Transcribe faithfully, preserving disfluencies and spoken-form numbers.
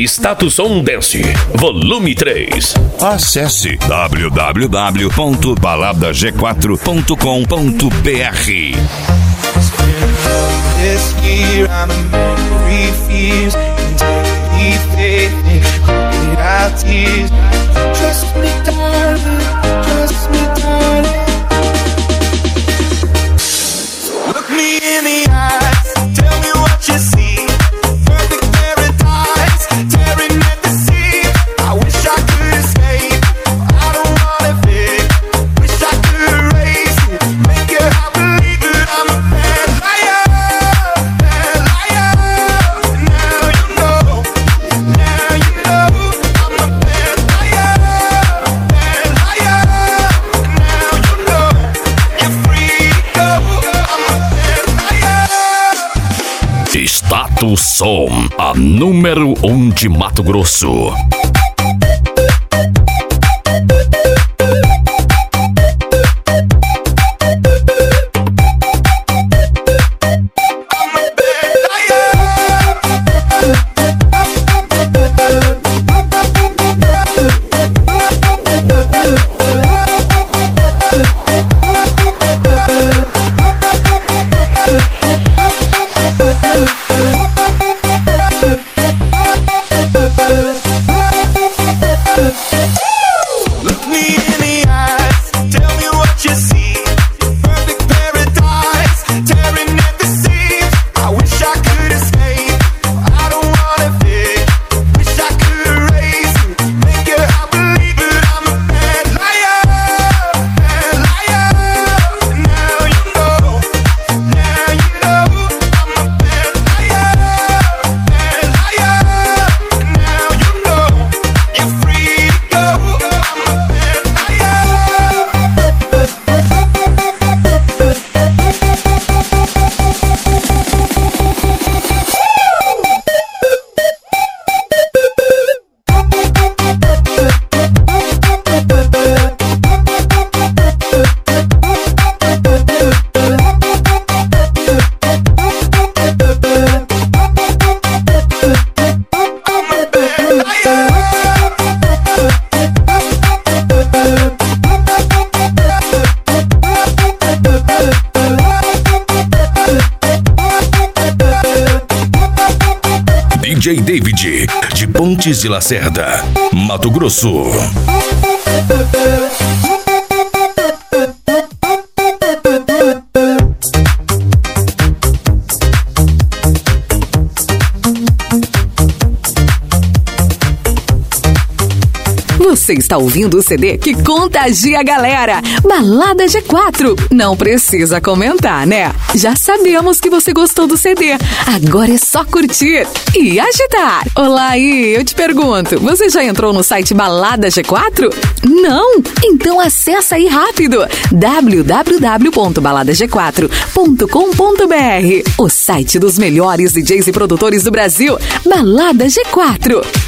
Status On Dance, volume três. Acesse w w w ponto balada g quatro ponto com ponto b r. This year I'm a man who refused and take faith and it out tears. Trust me, darling, trust me, darling. Look me in the eyes, tell me what you see. Perfect paradise, tearing at the seams. I wish I could escape, I don't wanna fake. Wish I could erase it, make your heart believe that I'm a bad liar, bad liar. Now you know, now you know I'm a bad liar, bad liar. Now you know you're free to go. I'm a bad liar. Status Som, a número um de Mato Grosso. Look me in the eyes, tell me what you see. Perfect paradise, tearing at the seams. I wish I could escape, I don't wanna fake. Wish I could erase it, make your heart believe that I'm a bad liar, bad liar. Now you know, now you know I'm a bad liar, bad liar. Now you know you're free to go. I'm a bad liar. D J David, de Pontes de Lacerda, Mato Grosso. Você está ouvindo o C D que contagia a galera. Balada G quatro. Não precisa comentar, né? Já sabemos que você gostou do C D. Agora é só curtir e agitar. Olá aí, eu te pergunto, você já entrou no site Balada G quatro? Não? Então acessa aí rápido. w w w ponto balada g quatro ponto com ponto b r. O site dos melhores D Js e produtores do Brasil. Balada G quatro.